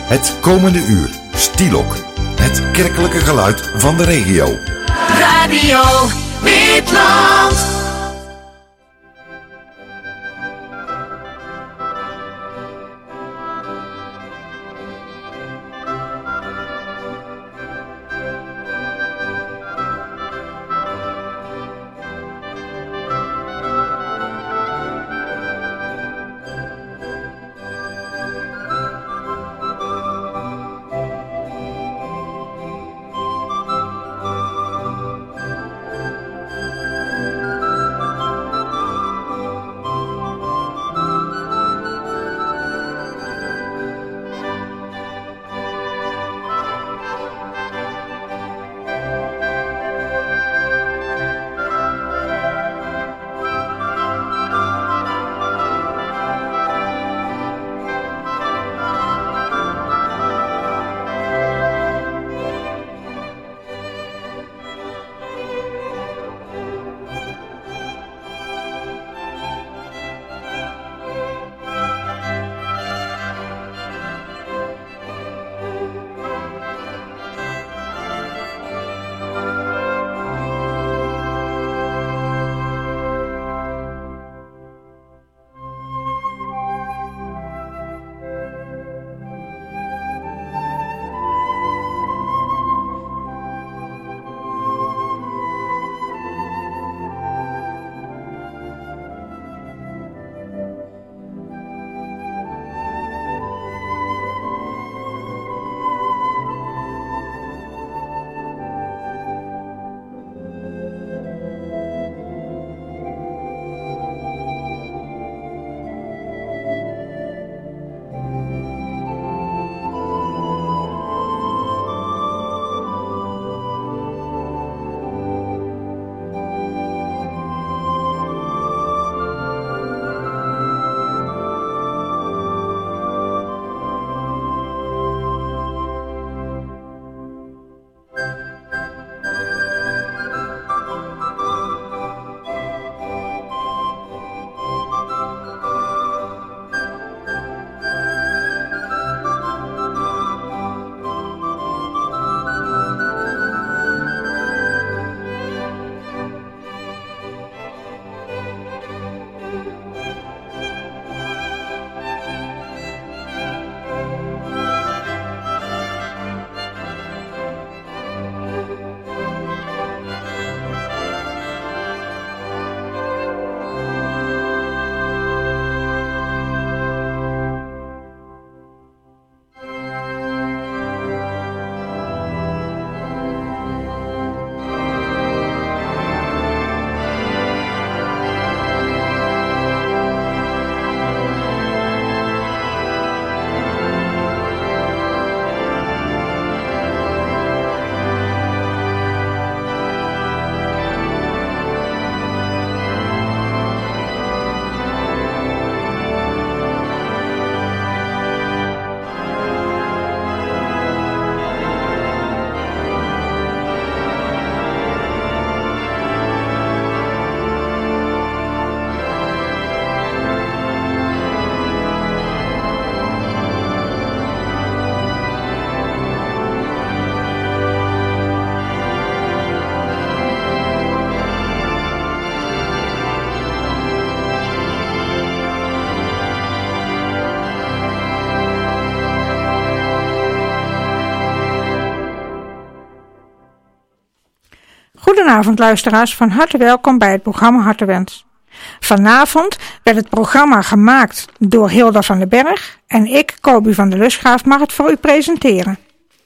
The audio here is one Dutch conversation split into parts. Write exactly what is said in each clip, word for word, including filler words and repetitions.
Het komende uur, Stielok. Het kerkelijke geluid van de regio. Radio Witland. Goedenavond luisteraars, van harte welkom bij het programma Hartewens. Vanavond werd het programma gemaakt door Hilda van den Berg en ik, Kobi van der Lusgraaf, mag het voor u presenteren.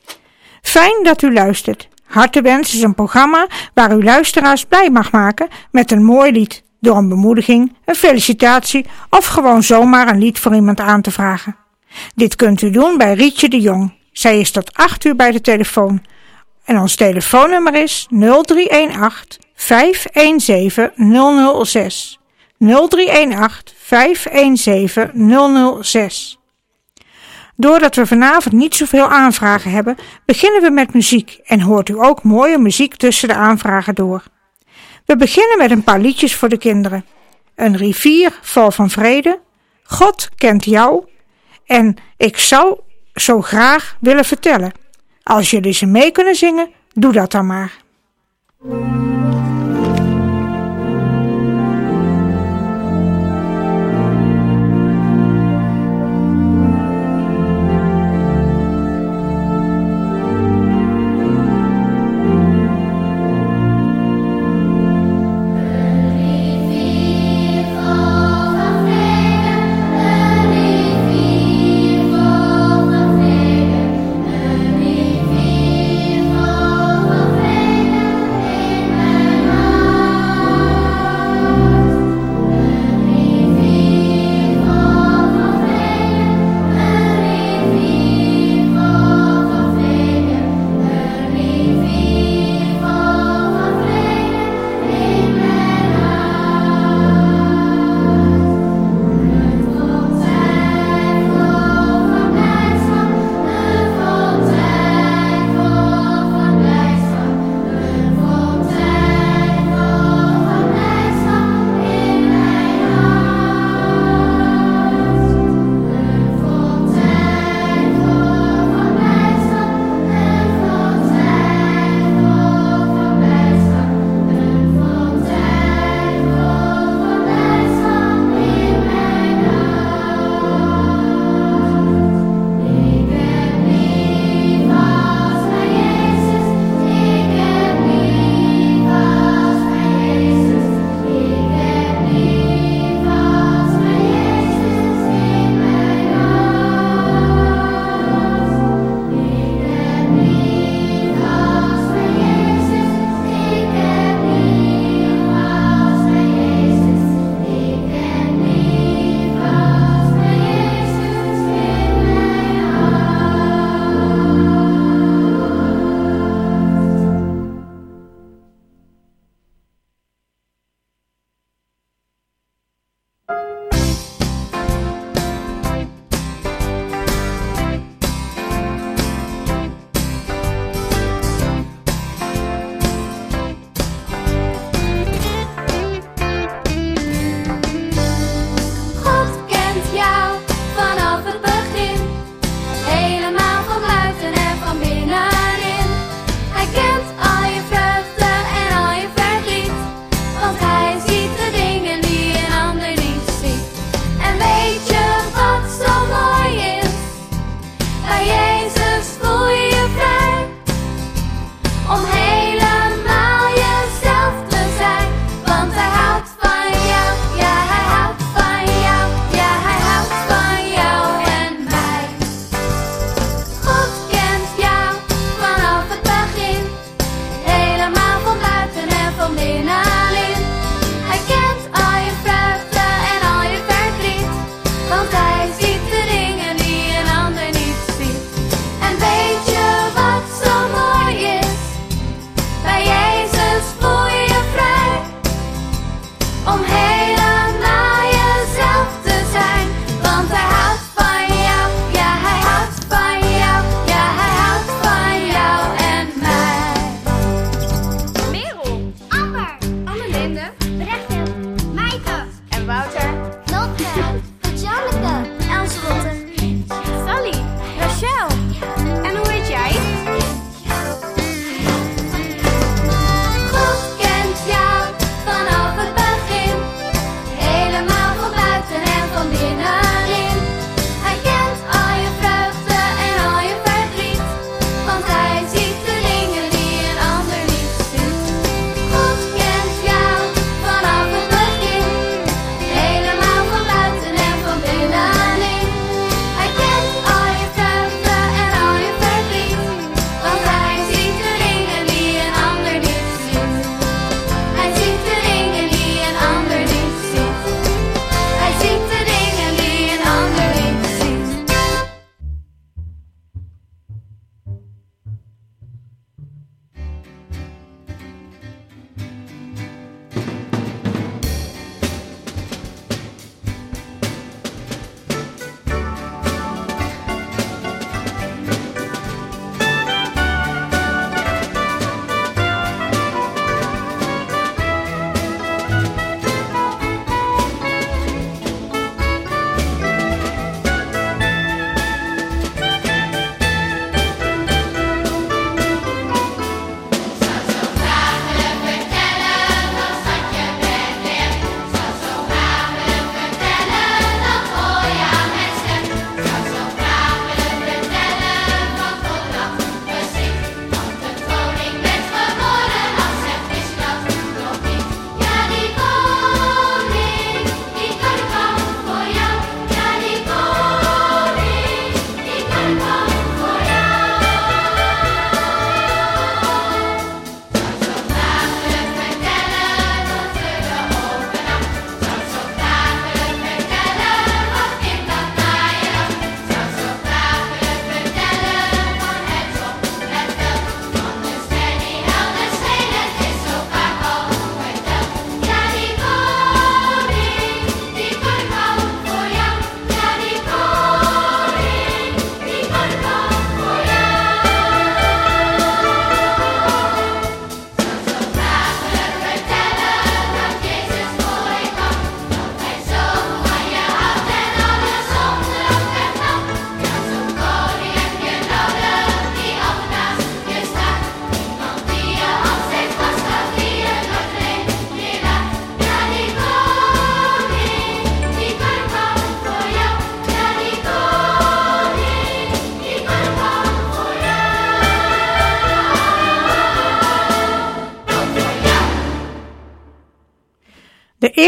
Fijn dat u luistert. Hartewens is een programma waar u luisteraars blij mag maken met een mooi lied, door een bemoediging, een felicitatie of gewoon zomaar een lied voor iemand aan te vragen. Dit kunt u doen bij Rietje de Jong. Zij is tot acht uur bij de telefoon. En ons telefoonnummer is nul drie een acht vijf een zeven nul nul zes. nul drie een acht vijf een zeven nul nul zes. Doordat we vanavond niet zoveel aanvragen hebben, beginnen we met muziek en hoort u ook mooie muziek tussen de aanvragen door. We beginnen met een paar liedjes voor de kinderen. Een rivier vol van vrede, God kent jou en ik zal zo graag willen vertellen. Als jullie ze mee kunnen zingen, doe dat dan maar. Een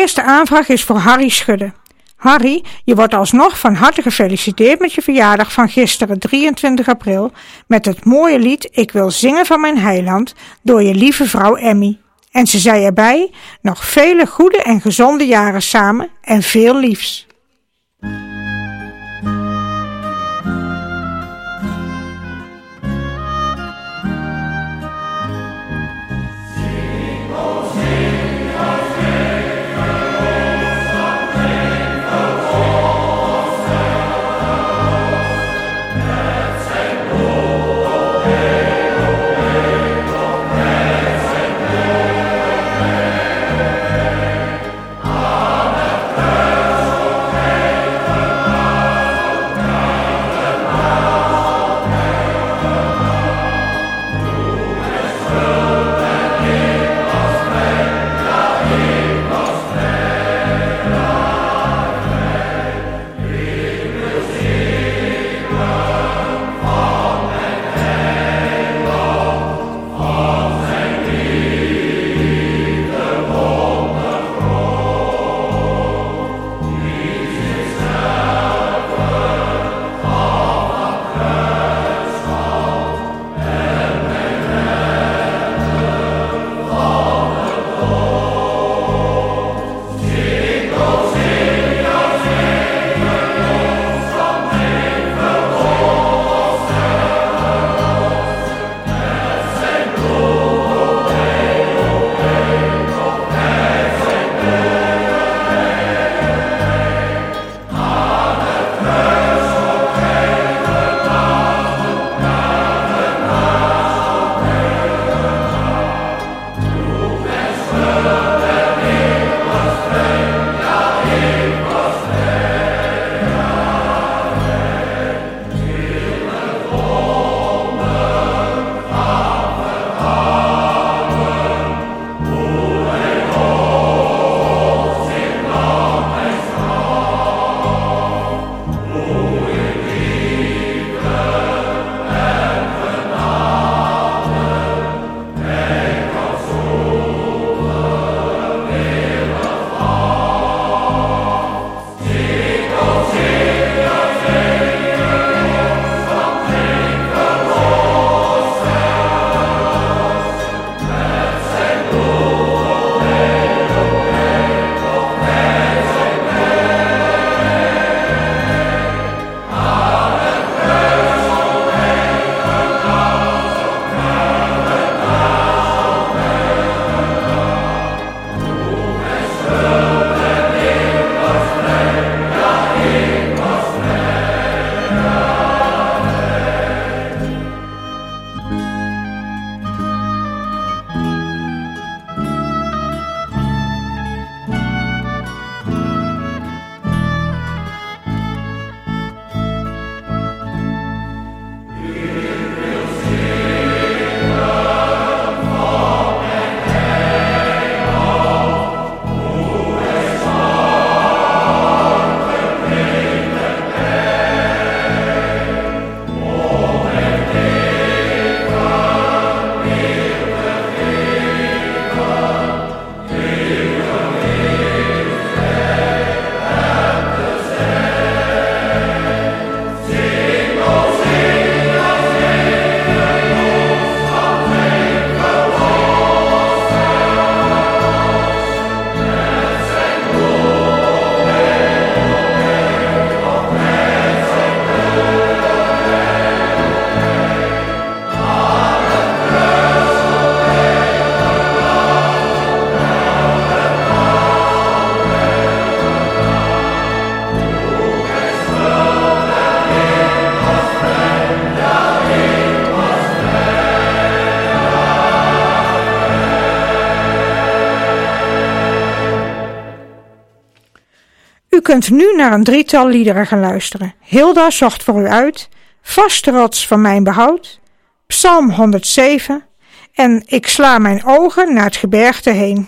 eerste aanvraag is voor Harry Schudde. Harry, je wordt alsnog van harte gefeliciteerd met je verjaardag van gisteren drieëntwintig april met het mooie lied Ik wil zingen van mijn heiland door je lieve vrouw Emmy. En ze zei erbij, nog vele goede en gezonde jaren samen en veel liefs. U kunt nu naar een drietal liederen gaan luisteren. Hilda zocht voor u uit, Vaste rots van mijn behoud, Psalm honderdzeven en Ik sla mijn ogen naar het gebergte heen.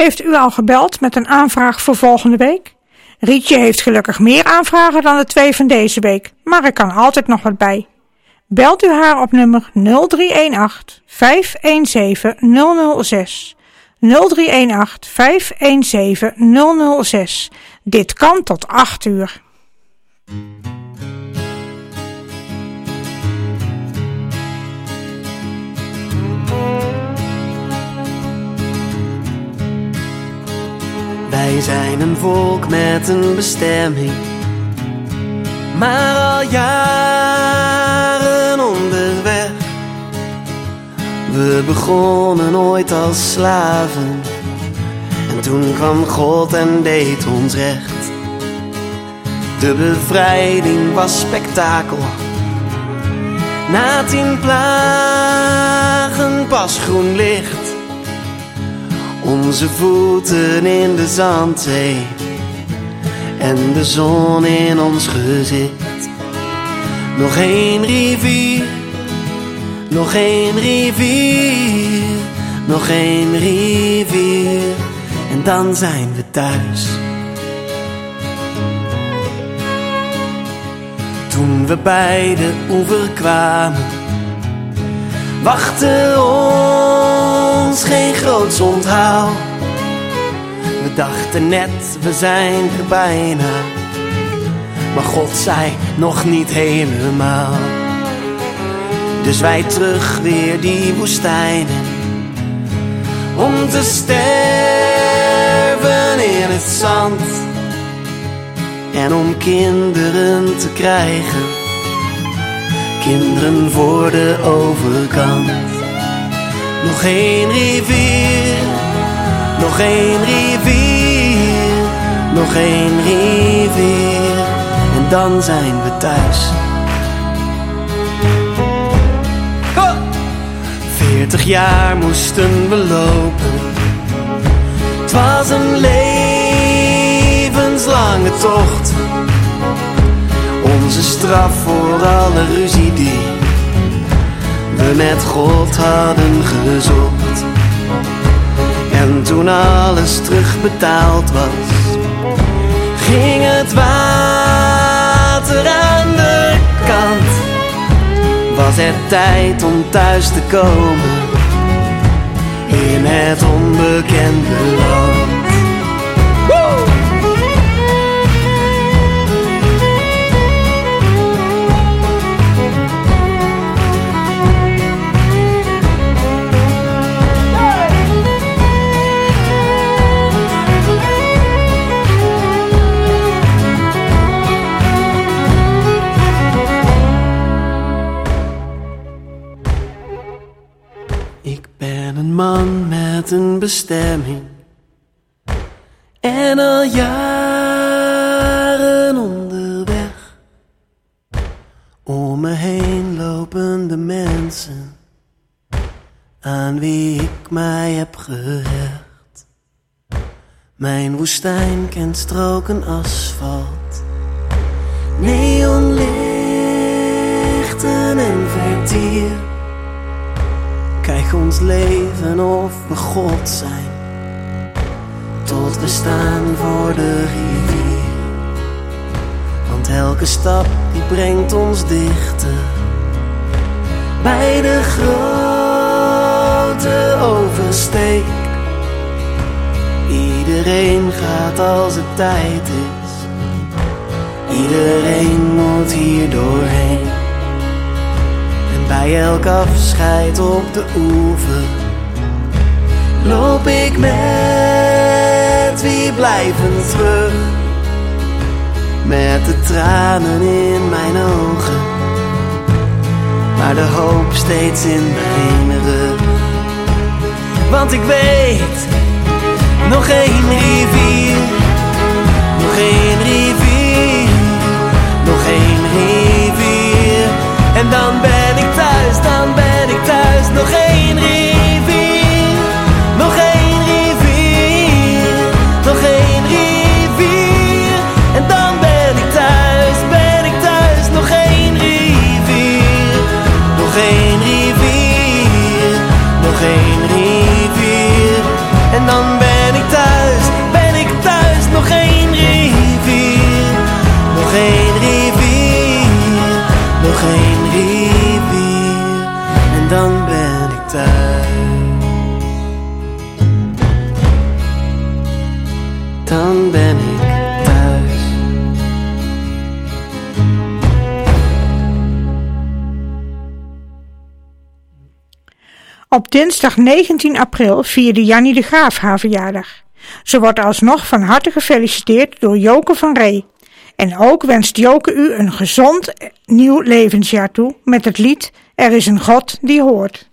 Heeft u al gebeld met een aanvraag voor volgende week? Rietje heeft gelukkig meer aanvragen dan de twee van deze week, maar er kan altijd nog wat bij. Belt u haar op nummer nul drie een acht, vijf een zeven, nul nul zes. nul drie een acht, vijf een zeven, nul nul zes. Dit kan tot acht uur. Wij zijn een volk met een bestemming, maar al jaren onderweg. We begonnen ooit als slaven en toen kwam God en deed ons recht. De bevrijding was spektakel, na tien plagen pas groen licht. Onze voeten in de zandzee en de zon in ons gezicht. Nog één rivier, nog één rivier, nog één rivier en dan zijn we thuis. Toen we bij de oever kwamen, wachtte ons geen groots onthaal. We dachten net, we zijn er bijna, maar God zei nog niet helemaal. Dus wij terug weer die woestijnen, om te sterven in het zand en om kinderen te krijgen, kinderen voor de overkant. Nog één rivier, nog één rivier, nog één rivier en dan zijn we thuis. Veertig jaar moesten we lopen, het was een levenslange tocht. Onze straf voor alle ruzie die we met God hadden gezocht. En toen alles terugbetaald was, ging het water aan de kant. Was het tijd om thuis te komen in het onbekende land. Woo! Man met een bestemming en al jaren onderweg. Om me heen lopende mensen aan wie ik mij heb gehecht. Mijn woestijn kent stroken asfalt, neonlichten en vertier. Kijk ons leven of we God zijn, tot we staan voor de rivier. Want elke stap die brengt ons dichter bij de grote oversteek. Iedereen gaat als het tijd is, iedereen moet hier doorheen. Bij elk afscheid op de oever loop ik met wie blijven terug, met de tranen in mijn ogen, maar de hoop steeds in mijn rug. Want ik weet, nog één rivier, nog één rivier, nog één rivier en dan ben ik thuis, dan ben ik thuis. Nog één rivier, nog één rivier, nog één rivier en dan ben ik thuis, ben ik thuis. Nog één rivier, nog één rivier, nog één rivier en dan ben ik thuis. één rivier, nog één rivier en dan ben ik thuis. Dan ben ik thuis. Op dinsdag negentien april vierde Jannie de Graaf haar verjaardag. Ze wordt alsnog van harte gefeliciteerd door Joke van Ree. En ook wenst Joke u een gezond nieuw levensjaar toe met het lied Er is een God die hoort.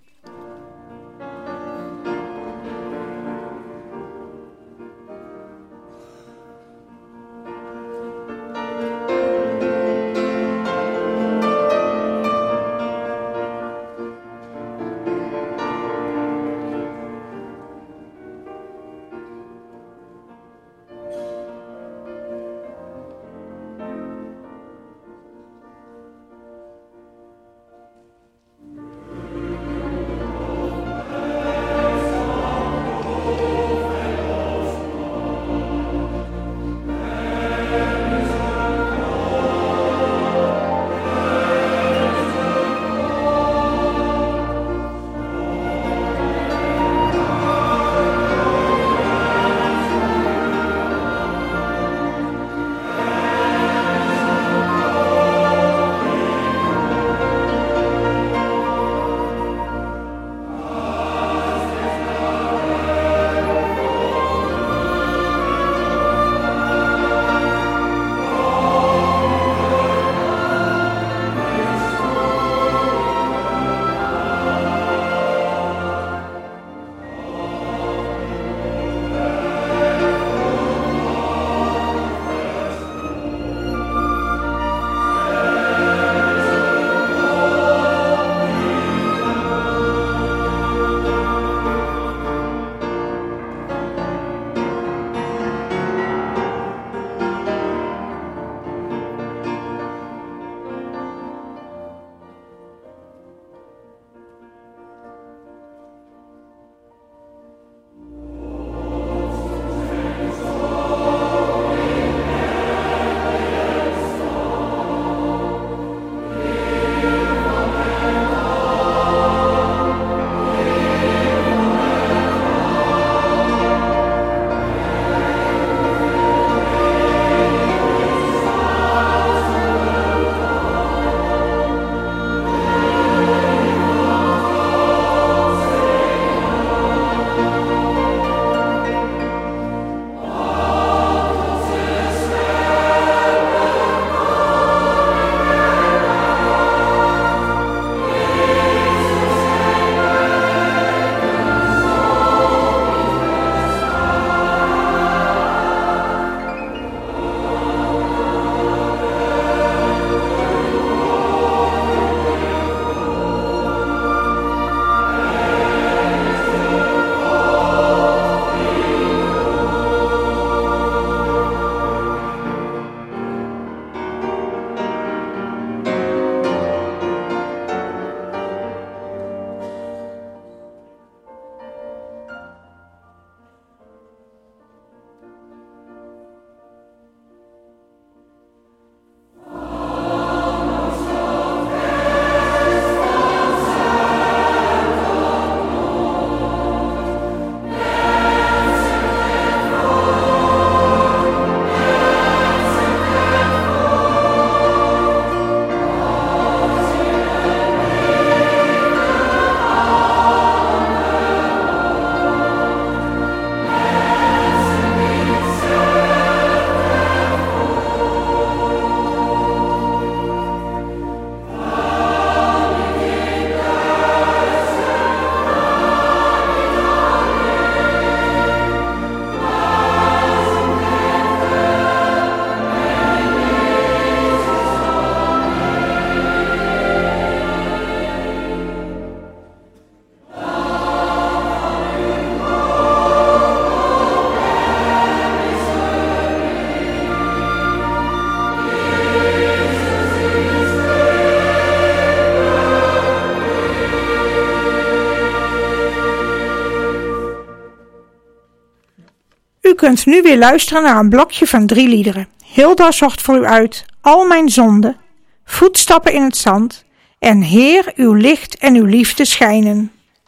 U kunt nu weer luisteren naar een blokje van drie liederen. Hilda zocht voor u uit al mijn zonden, voetstappen in het zand, en Heer, uw licht en uw liefde schijnen.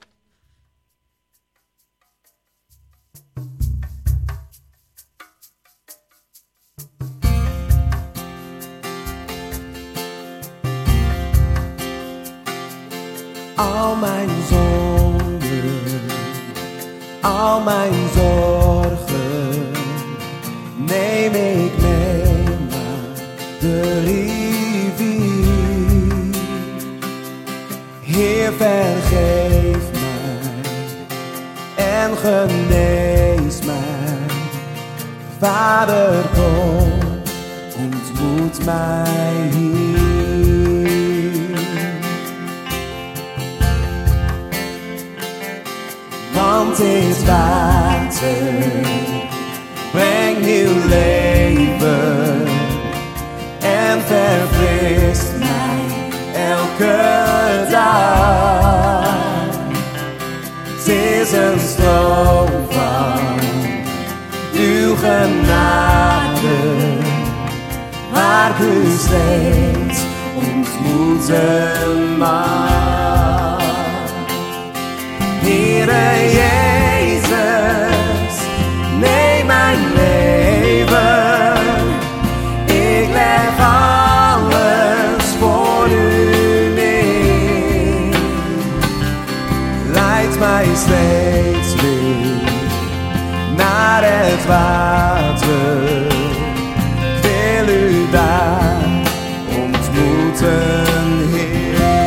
Al mijn zonden, al mijn zorgen, neem ik mee naar de rivier. Heer, vergeef mij en genees mij. Vader, kom, ontmoet mij hier. Want dit water brengt nieuw leven en verfrist mij elke dag. Het is een stroom van uw genade, waar ik u steeds ontmoeten mag. Heere Jezus, neem mijn leven. Ik leg alles voor u neer. Leid mij steeds weer naar het water. Ik wil u daar ontmoeten, Heer.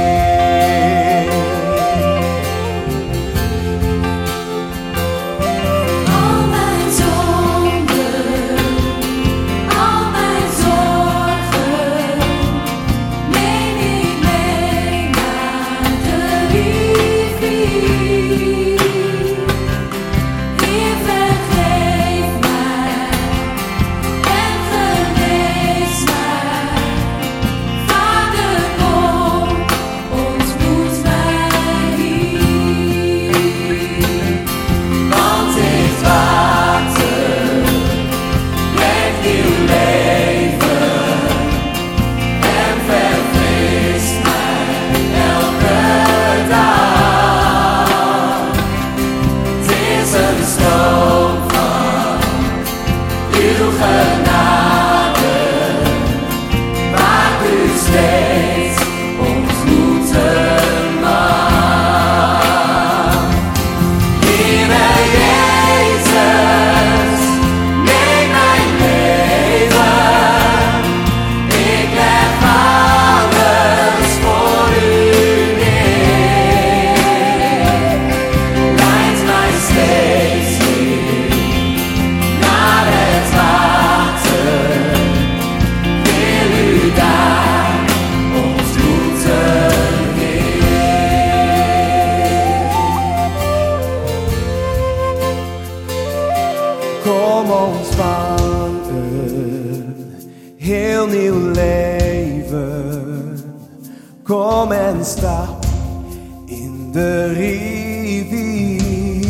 Kom ontvang een heel nieuw leven. Kom en stap in de rivier.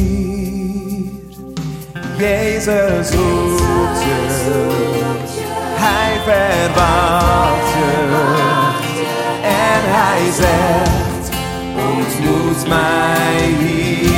Jezus roept je, hij verwacht je. En hij zegt, ontmoet mij hier.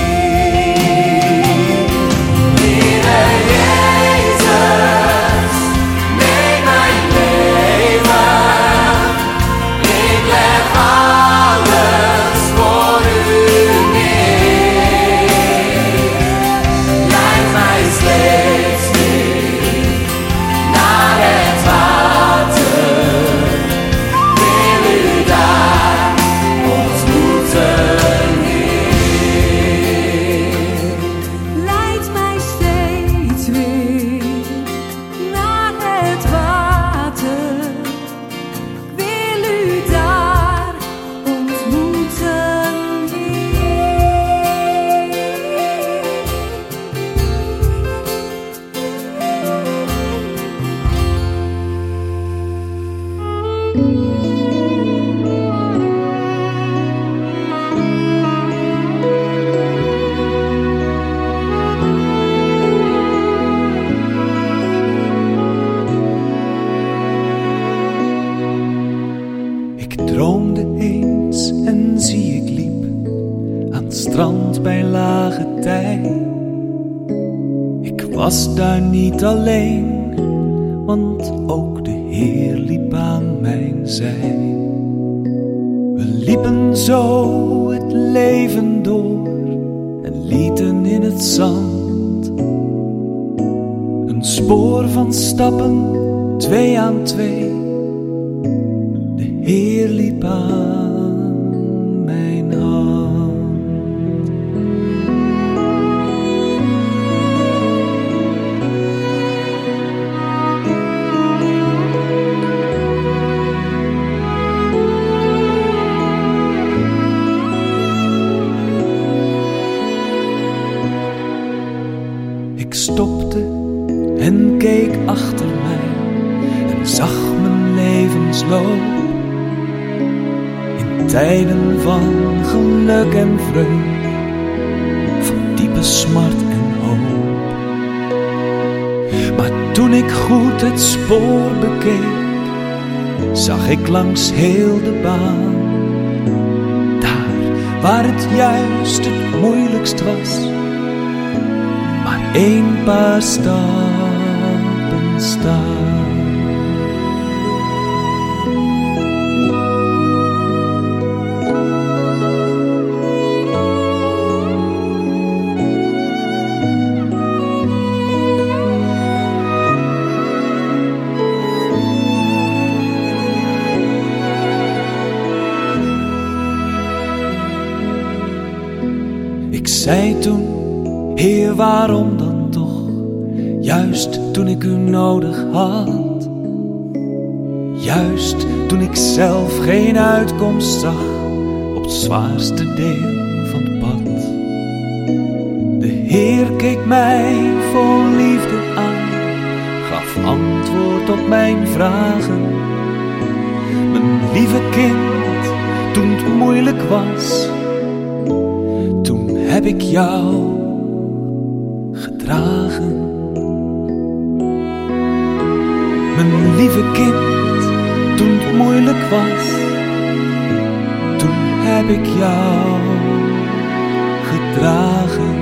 was daar niet alleen, want ook de Heer liep aan mijn zij. We liepen zo het leven door en lieten in het zand een spoor van stappen, twee aan twee. De Heer liep aan mijn hand. Ik stopte en keek achter mij en zag mijn levensloop. In tijden van geluk en vreugde, van diepe smart en hoop. Maar toen ik goed het spoor bekeek, zag ik langs heel de baan, daar waar het juist het moeilijkst was, maar één paar stappen staan. Ik zei toen, Heer, waarom dan toch, juist toen ik u nodig had, juist toen ik zelf geen uitkomst zag op het zwaarste deel van het pad. De Heer keek mij vol liefde aan, gaf antwoord op mijn vragen. Mijn lieve kind, toen het moeilijk was, toen heb ik jou gedragen. Mijn lieve kind, toen het moeilijk was, toen heb ik jou gedragen.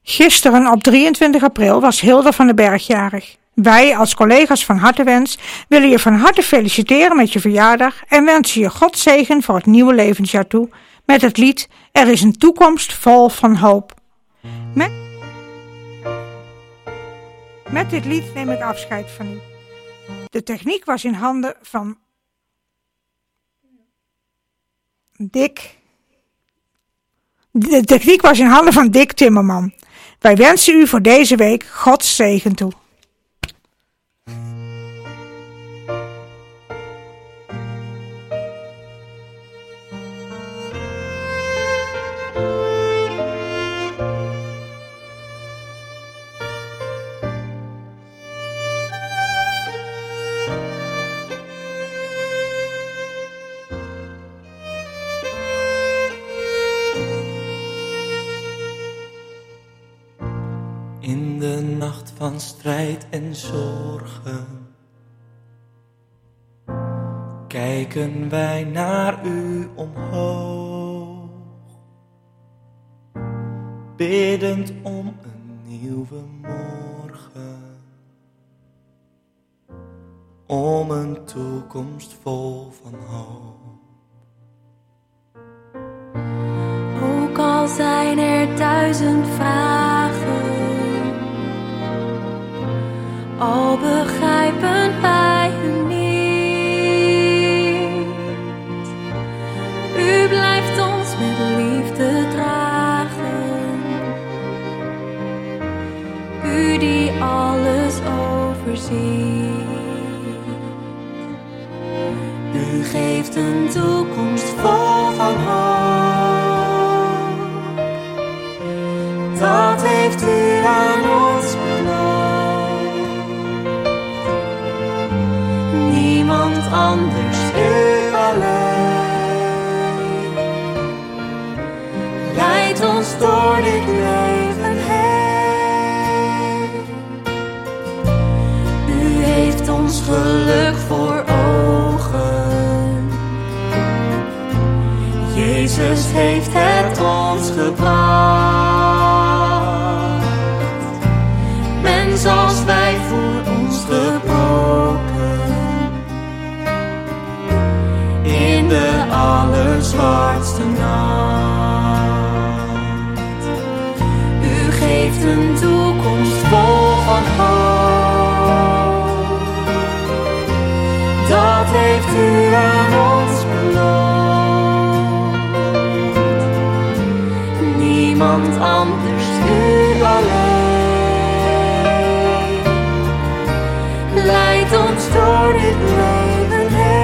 Gisteren op drieëntwintig april was Hilda van den Berg jarig. Wij als collega's van Hartewens willen je van harte feliciteren met je verjaardag en wensen je Gods zegen voor het nieuwe levensjaar toe met het lied Er is een toekomst vol van hoop. Met, met dit lied neem ik afscheid van u. De techniek was in handen van Dick. De techniek was in handen van Dick Timmerman. Wij wensen u voor deze week Gods zegen toe. In de nacht van strijd en zorgen kijken wij naar u omhoog, biddend om een nieuwe morgen, om een toekomst vol van hoop. Ook al zijn er duizend vragen, al begrijpen wij u niet, u blijft ons met liefde dragen, u die alles overziet. U geeft een toekomst vol van hoop, dat heeft u aan ons beloofd. Niemand anders, u alleen, leidt ons door dit leven heen. U heeft ons geluk voor ogen, Jezus heeft het ons gebracht. Mens als wij voor ons gebroken, in de allerzwartste nacht. U geeft een toekomst vol van hoop, dat heeft u aan ons beloofd. Niemand anders, u alleen, leidt ons door dit leven heen.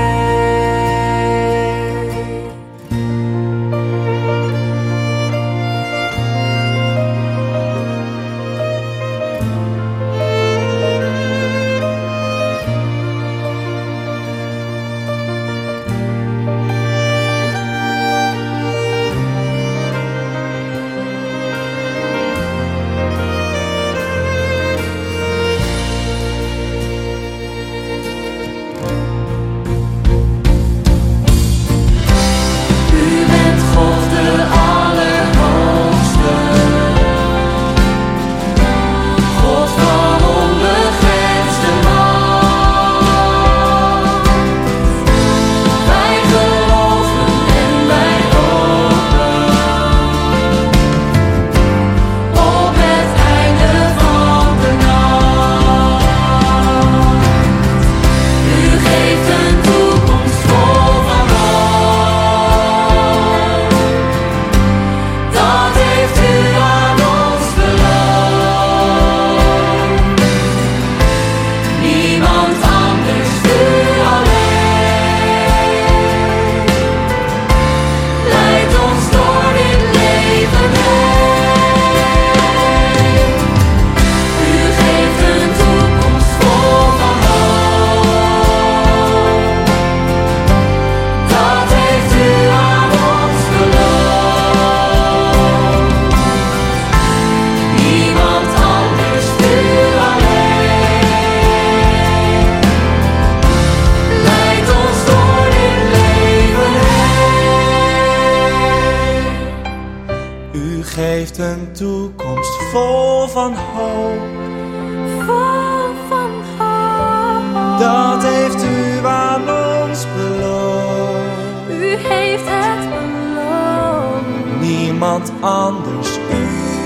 geeft een toekomst vol van hoop. Vol van hoop. Dat heeft u aan ons beloofd. U heeft het beloofd. Niemand anders, u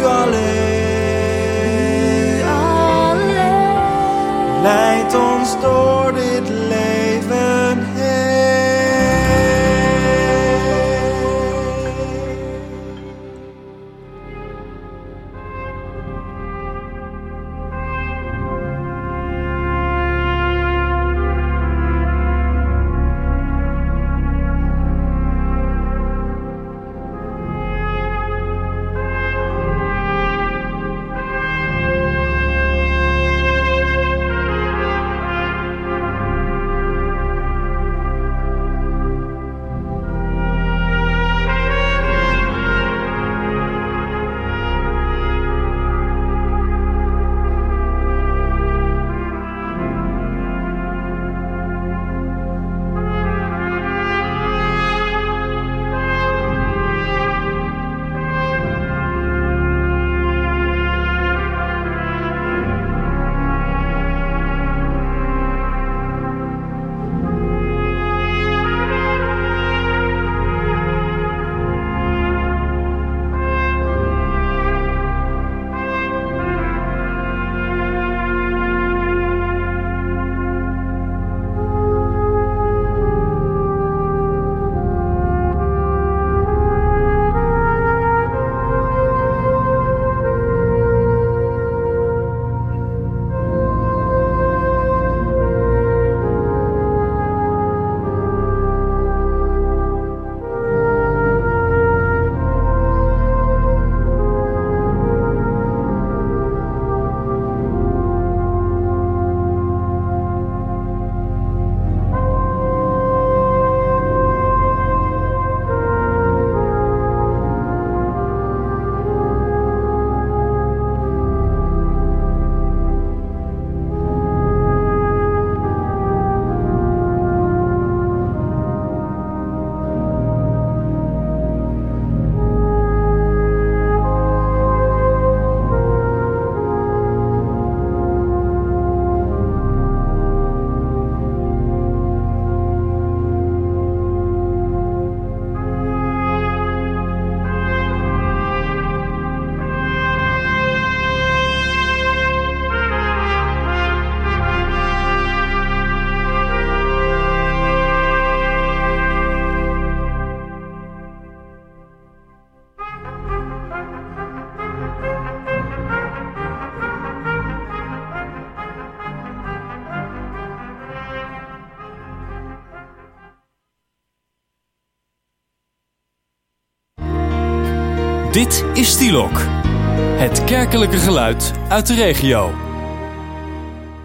alleen. U alleen. Leidt ons door dit leven heen. Dit is Stielok, het kerkelijke geluid uit de regio.